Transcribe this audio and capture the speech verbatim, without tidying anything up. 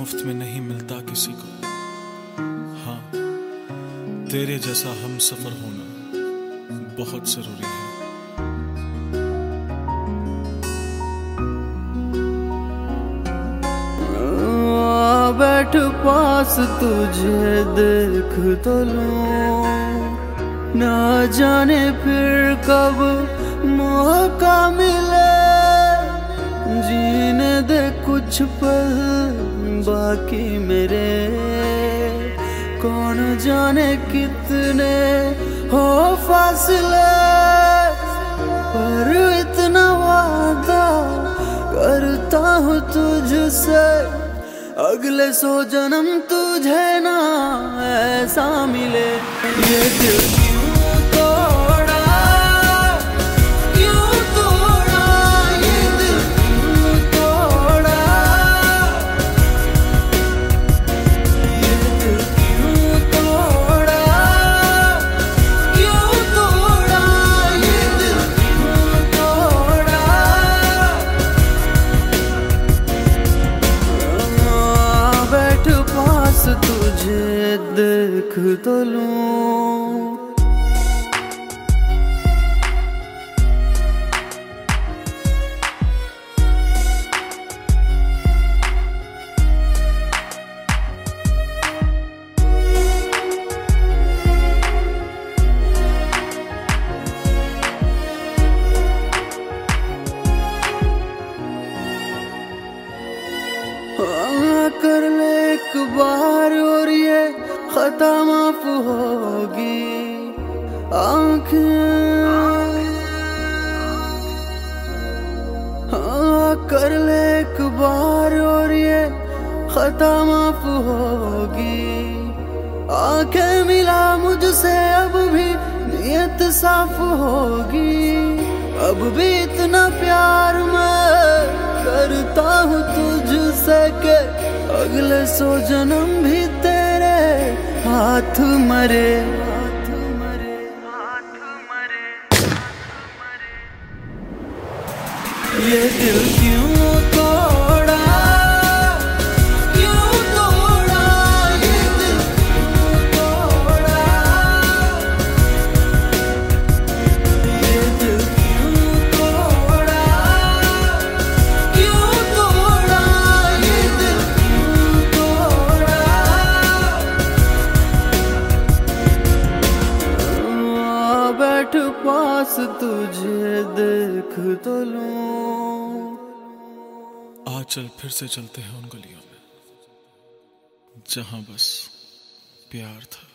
मुफ्त में नहीं मिलता किसी को। हाँ, तेरे जैसा हम सफर होना बहुत जरूरी है। बैठ पास तुझे देख तो लूं, ना जाने फिर कब मौका मिले, जीने दे कुछ पल बाकी मेरे, कौन जाने कितने हो फासले, पर इतना वादा करता हूँ तुझसे, अगले सौ जन्म तुझे ना ऐसा मिले। ये दिल क्यों तोड़ा, क्यों तोड़ा, ये दिल क्यों तोड़ा, ये दिल क्यों तोड़ा, क्यों तोड़ा, ये दिल क्यों तोड़ा। बैठ पास तुझे देख तो लूं, कर ले एक बार और ये खता माफ होगी, आँखें हाँ कर ले एक बार और ये खता माफ होगी, आँखें मिला मुझसे अब भी नियत साफ होगी, अब भी इतना प्यार मैं करता हूँ तुझसे के अगले सौ जन्म भी तेरे हाथ मरे, हाथ मरे, हाथ मरे, ये दिल क्यों तोड़ा, क्यों तोड़ा, ये दिल क्यों तोड़ा, ये दिल क्यों तोड़ा, क्यों तोड़ा, ये दिल क्यों तोड़ा। बैठ पास तुझे देख तो लूं, आ चल फिर से चलते हैं उन गलियों में जहां बस प्यार था।